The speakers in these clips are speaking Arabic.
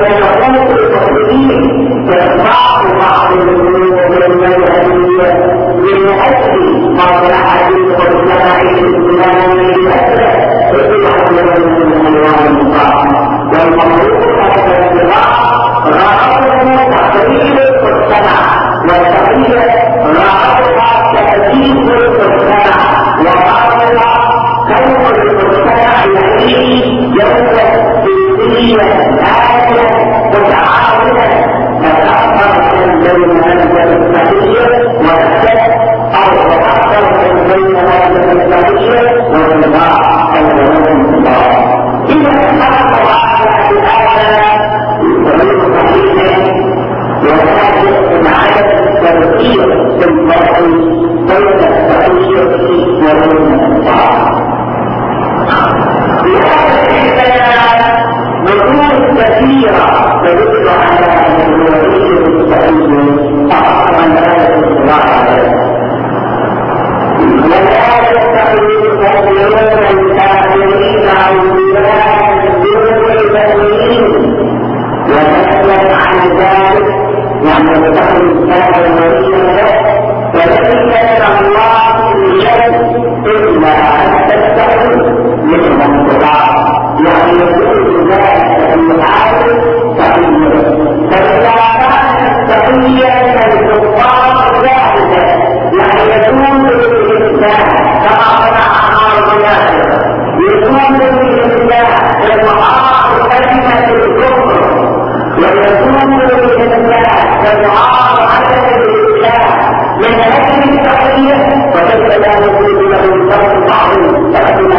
يقوم المسلمين بإطلاق بعض الأمور المذهبية من أجل مصلحة المجتمع الإسلامي بصفة من الألوان المقامة. والمفروض أن الاتباع غرضه تقريب المجتمع وتقريب غرضها تأديب المجتمع وغرضها كون المجتمع يعيش جودة سلمية آمنة متعاونة تتأثر بين هذا الإسلامية والأسد أو تتأثر بين هذا الإسلامية والنظام الوطني. إذا حصل على الآن يسمى صحيحا وهذا العدد التركيب في الفرق بين التغيير والنظام. لهذا الحكاية نصوص كثيرة تدل على أن الوحيد المستقيم أعظم هذا الصراع ولا يستقيم المؤمنون الكافرين عن بلاد دون المؤمنين ونسأل عن ذلك يعني يستقيم الكافر وليا له وليس من الله من شيء إلا أن تستقيم منهم الصراع يعني يقول ذلك المعارف تقية. فإذا كانت تقية الكفار ذلك يعني يكون بالإنسان كما صنع أعمال الناس يكون بالإنسان المعارض كلمة الكفر ويكون بالإنسان المعارض عدم الإسلام من أجل التقية وكيف لا يكون له الفرق بعض تأتي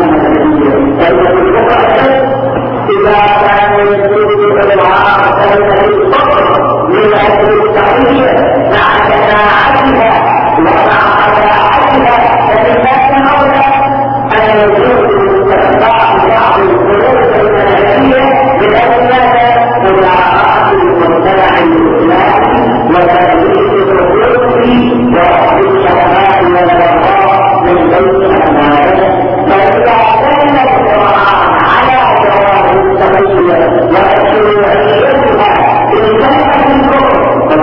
إذا كان يسوء بالعار كلمة الصبر من أجل التقية مع شناعتها ومع خداعتها فإن أولى أن يكون استخدام بعض الظروف المنهجية من أجل مراعاة المجتمع الإسلامي وتأليف الحقوق ورفع الشهوات والبقاء من بين أبنائه. فإذا كان القرآن على جواب التقية ومشروعيتها في كلمة الكفر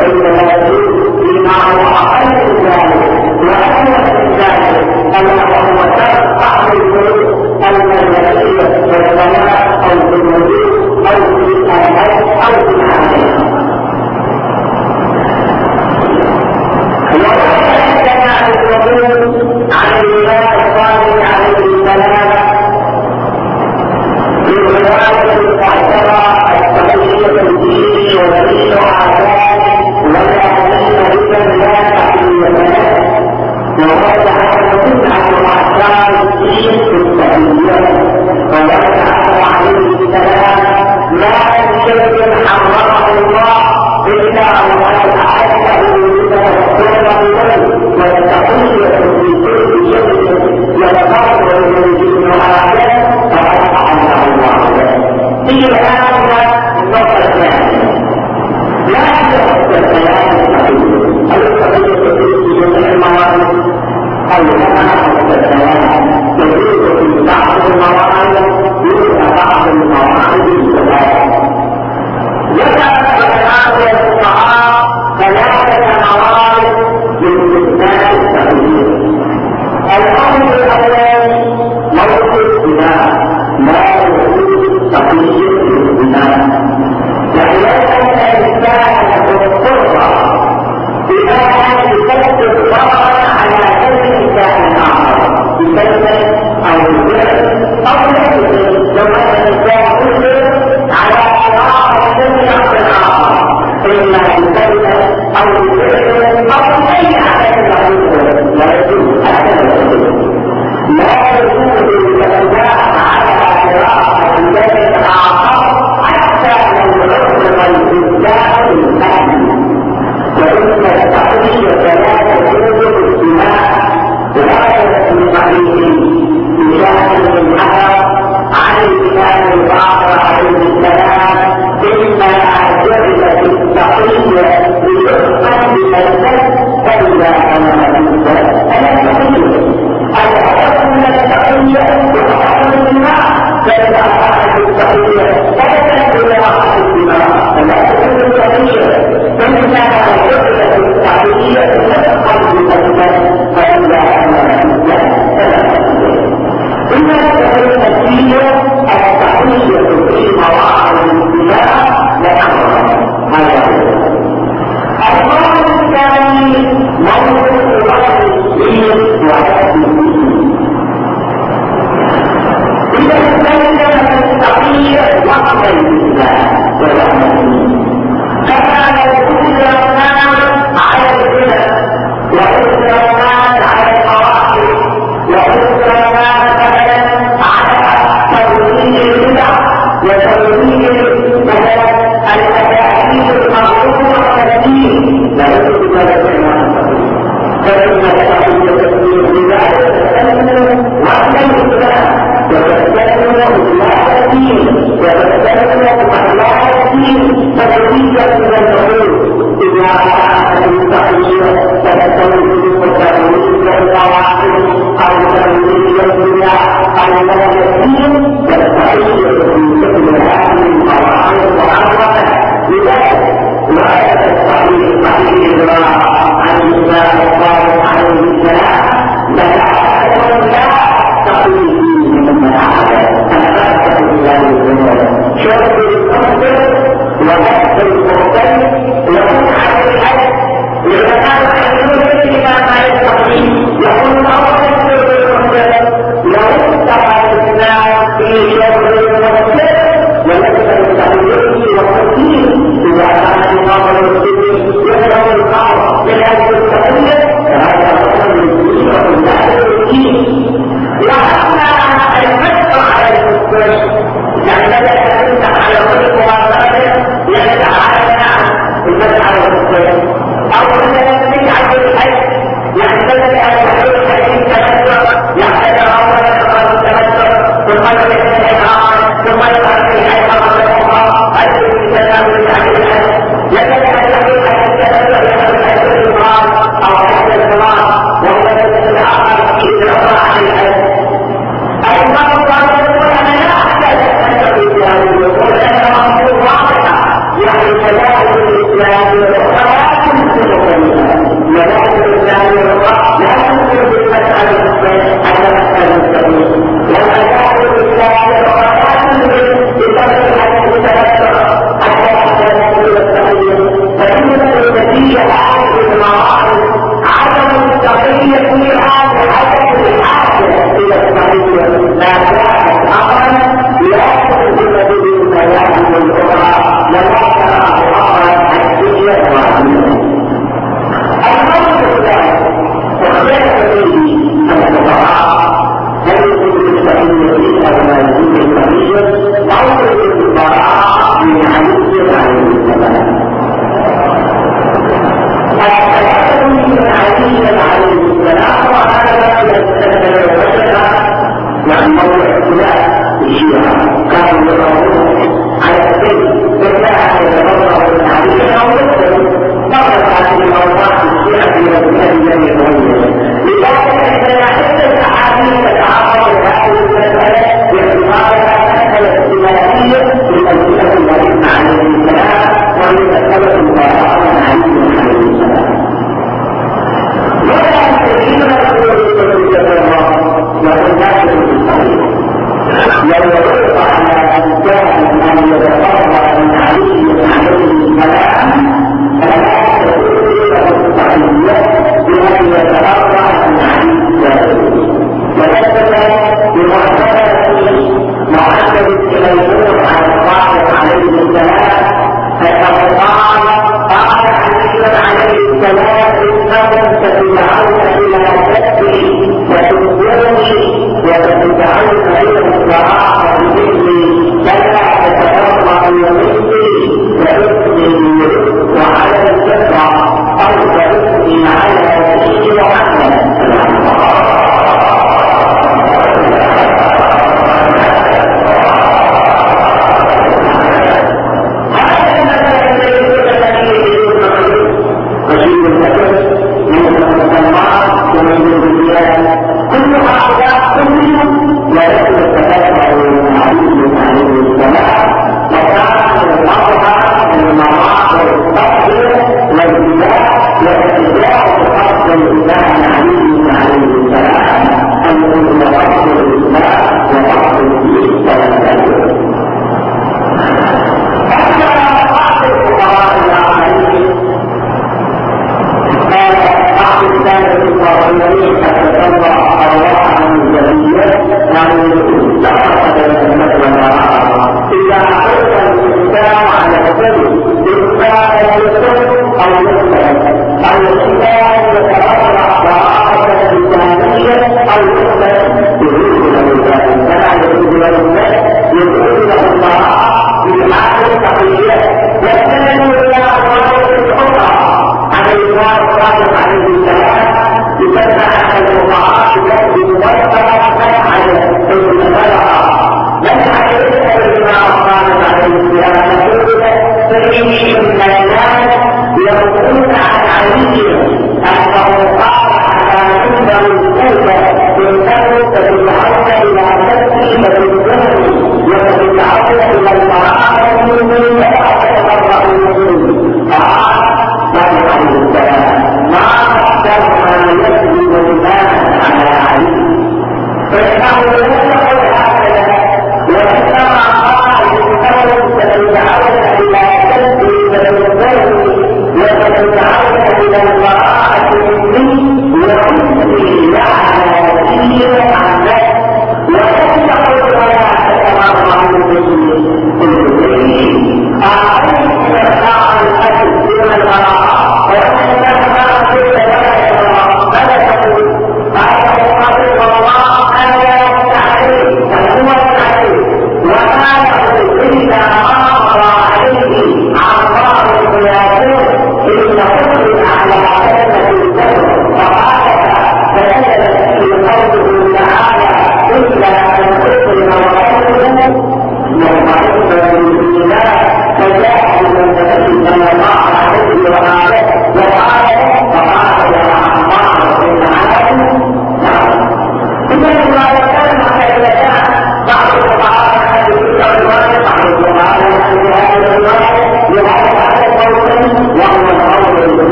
يوجد التأويل والقواعد أو تأويل الدنيا أو الدين والتأويل في سبيل هذه القواعد وأمرها لذلك لا يستطيع صحيح عن الإسلام الصالح عليه السلام لكن لا تقوي من المعارف أنفاسك الله الجنة شرط المنطق وبحث المرتب يكون على الحد إذا كان يحمل الإمام على التقليد يكون أول شرط المنطق لو اتقى الإسلام في شرط المنطق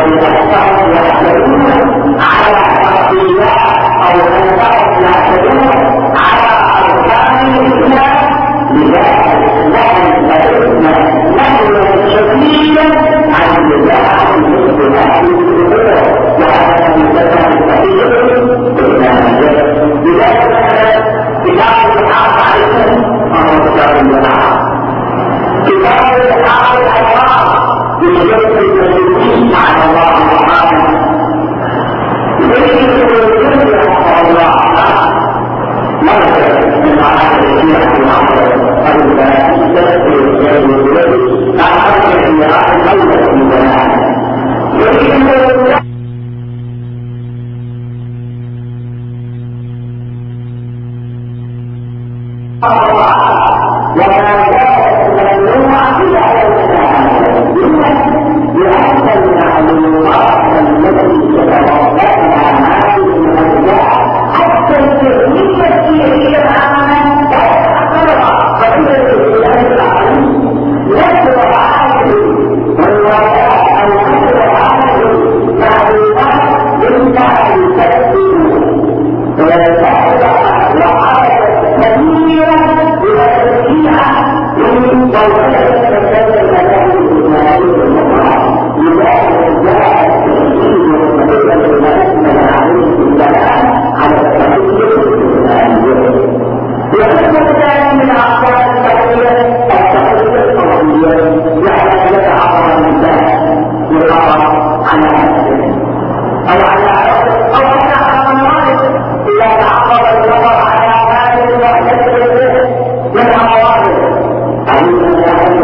ولأنهم يعتدون على تفصيلات أو أنهم يعتدون على أركان الإسلام. لذلك نحن فإننا نحن شديدا عن البدع والاختلاف في الأمور وعلى المسلمات الكثير بالمنهج. لذلك كتاب الحق عليكم وهو كتاب البدع. كتاب الحق الأشرار بشرط المسلمين على الله سبحانه. ليس كل حق الله مرة من معاد الشيعة المعروف الباقي تذكر الشيء والذي أعرف الشيعة الأول من زمان. وما زالت ممنوعة إلى لأن المعلومات التي تتوقعها هذه الأشياء حتى التهمية السياسية العامة لا تتحققها. فإذا الإسلام العالمي نشر عالم والولاء أو نشر عالم معلومات لله التسليم ويتحقق وحركة كبيرة بتسليمها من دولة تسلم المذاهب الإسلامية المطلقة. لذلك جاء التسليم والمدرسة المسلمة عليه السلام على التحقيق الإسلامية. وهذا كان من أعضاء التحقيق القضية يعني يتعرض الإنسان للقضاء على نفسه أو على أمراض إذا تعرض النظر على هذه المعتقدات من أمراضه. إذا تعرض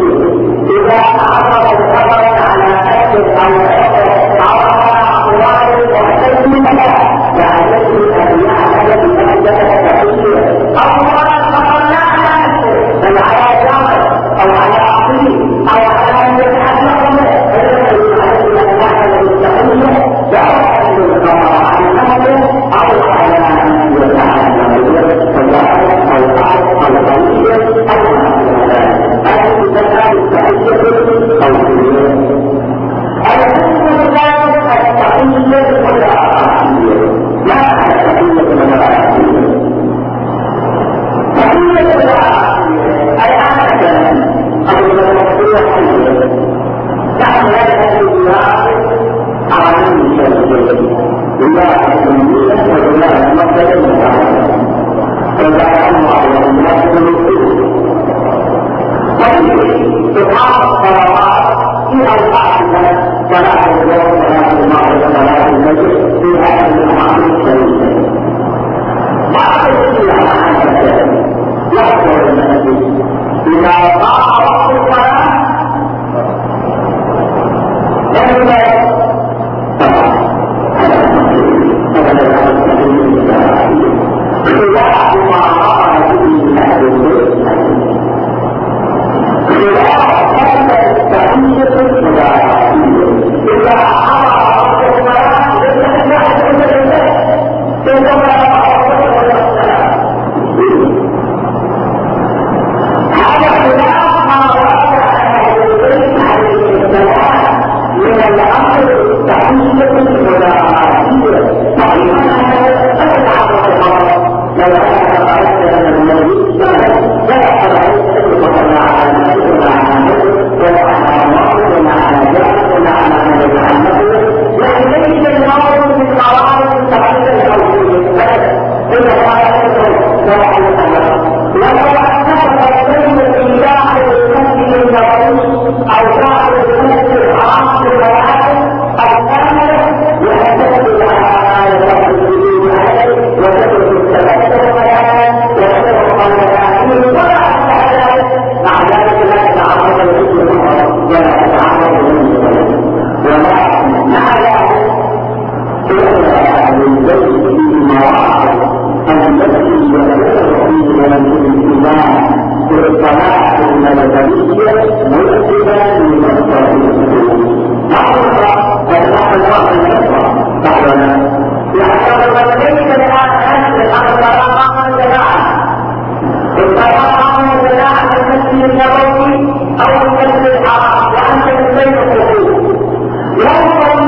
النظر على نفسه أو تعرض على أمراض المعتقدات يعني أن يعمل بمعتقد التحقيق أو مرض فقط لا على نفسه بل على جامد أو على عقيم أو على أن يتحقق منه فيجب عليه أن يعمل بالتحقيق سواء بالقضاء على نفسه أو على أن يتعلم بالقضاء أو العرض أو الطريق أو هذه مسائل التحقيق أو التحقيق. التحقيق والعقيم لا على التحقيق والعقيم. التحقيق والعقيم الآن كمان أو المسؤولية نحن نذهب للعقل عالم الشيء لله الأمنية ولله المصدر المتعلم فلا الله والناس المسؤول. تحقق قرارات في أوقات صلاة اليوم صلاة المغرب صلاة الفجر في هذه الأماكن الشريفة. بعض الشيعة يحضر المسجد إذا وقع وقت الصلاة لم طبعا خلاف ما رأى به أهل البيت خلاف أن التحقيق والعقيدة إذا أمر وقت الصلاة للتحقيق ثم هذا خلاف ما رأى أهل البيت عليه السلام من الأمر التحقيق والعقيدة. صحيح أنها تتعرض الغرض لو أنها قالت أن النبي لا يحضر ولا على نفسه ولا على نفسه ولا على الله ولا على جهل ولا على من يتعلمه. يعني ليس الموضوع من قواعد التحقيق الأولية إلا قواعد ولا على الله. ولو أنك تكون في داخل المسجد النبوي أو داخل المسجد الحرام في الرواتب الكاملة وتتبع على المسجدين عليه وتترك التبتل وتترك المساكين ولا مع ذلك لا يتعرض للاسم ولا يتعرض للمسلم. ولكن مع ذلك تؤثر للبيت فيه مواقف التي يتبعه فيه من الإيمان بالصلاة المدنية ملزما للمصطلحين. معروف أن الله يكفر بعدنا يعتبر ليس الآن أن الصلاة أمر جماعة. الصلاة أمر جماعة في المسجد النبوي أو المسجد الحرام وأنت من بين الحقوق. يوم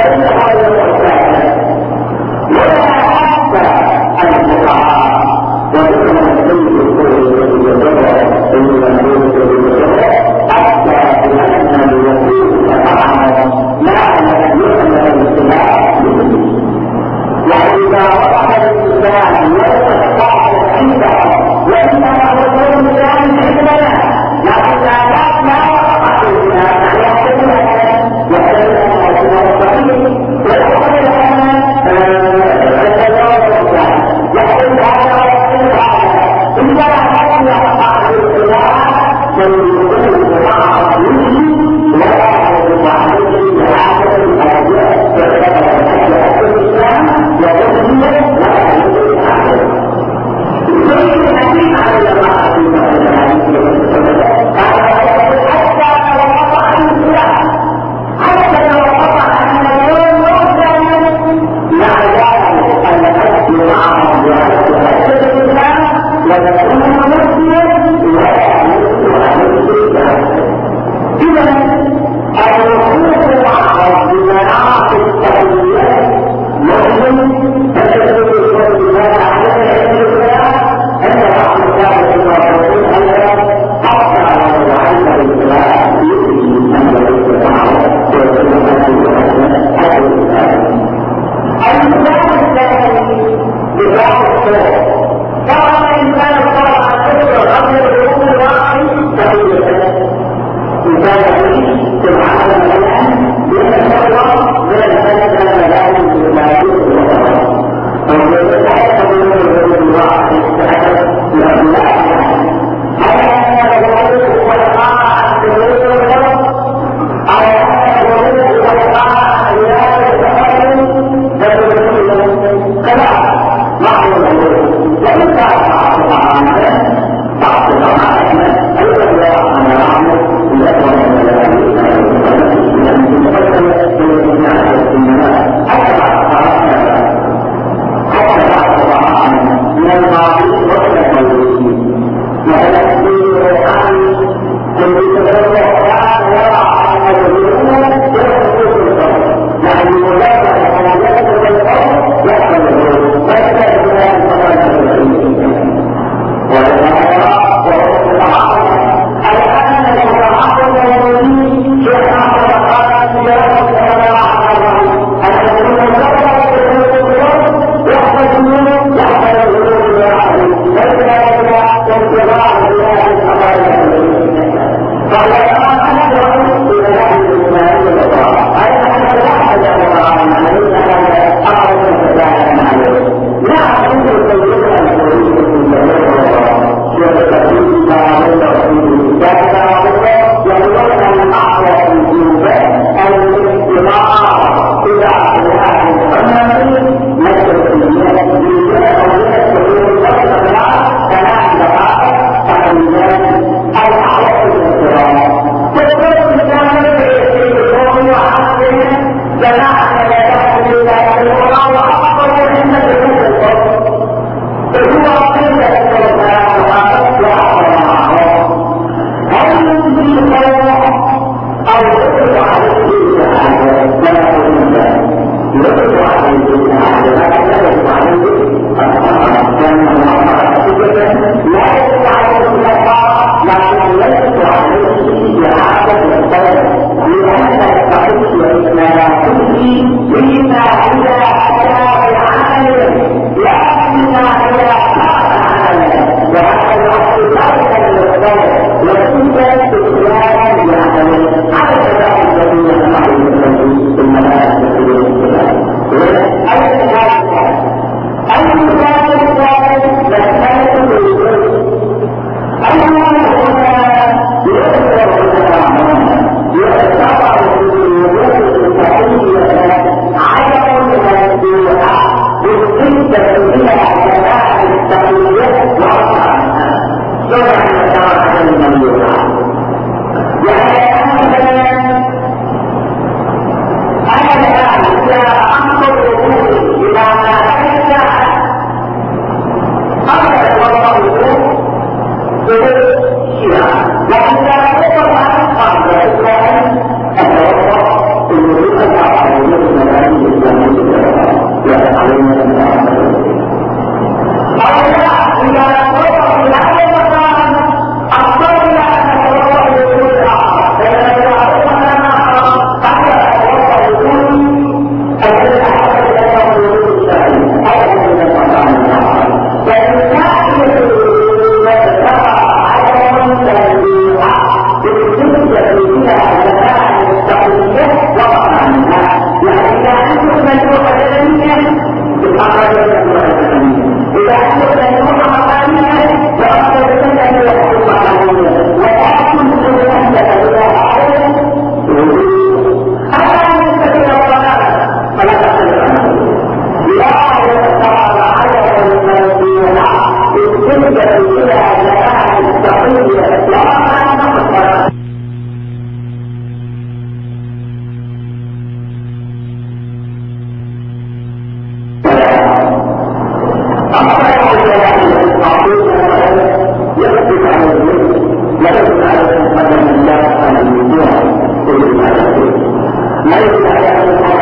وليس هذا الإحسان ولا حتى الفقهاء وذكر السيد الكل الذي يدعو المنزول حتى بأن الوصول تبعه معنى يؤمن الاتباع وإذا وضع الإنسان يتفاعل عنده وإنما هو الإنسان عندنا لكن لا وقع الإنسان يحتمل يحتمل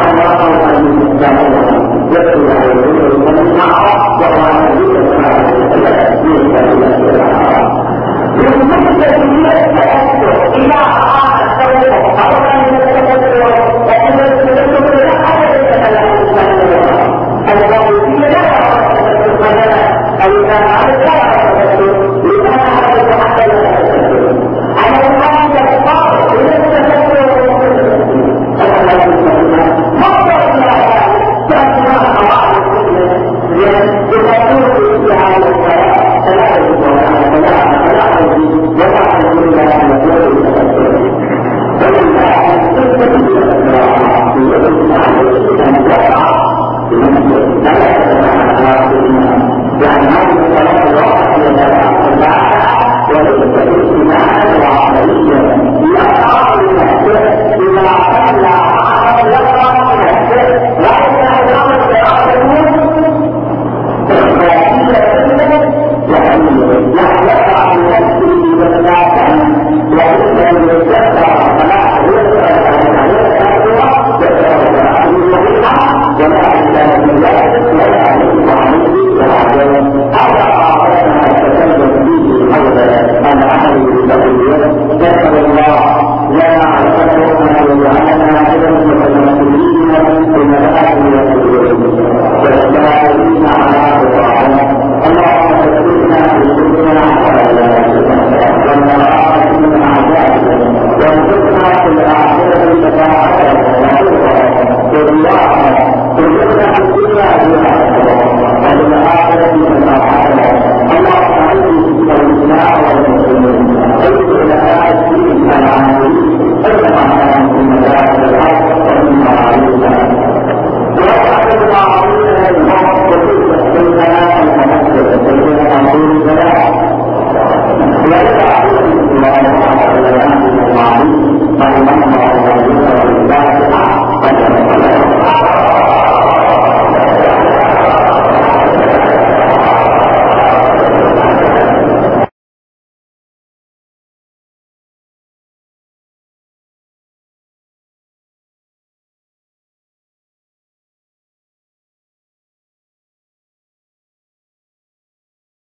Thank you.